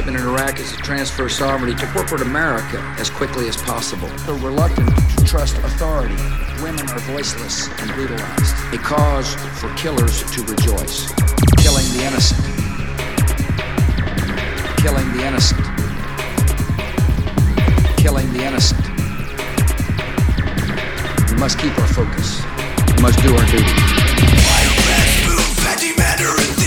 statement in Iraq is to transfer sovereignty to corporate America as quickly as possible. They're reluctant to trust authority. Women are voiceless and brutalized. A cause for killers to rejoice. Killing the innocent. Killing the innocent. Killing the innocent. We must keep our focus. We must do our duty. Why you best move, anti-matter in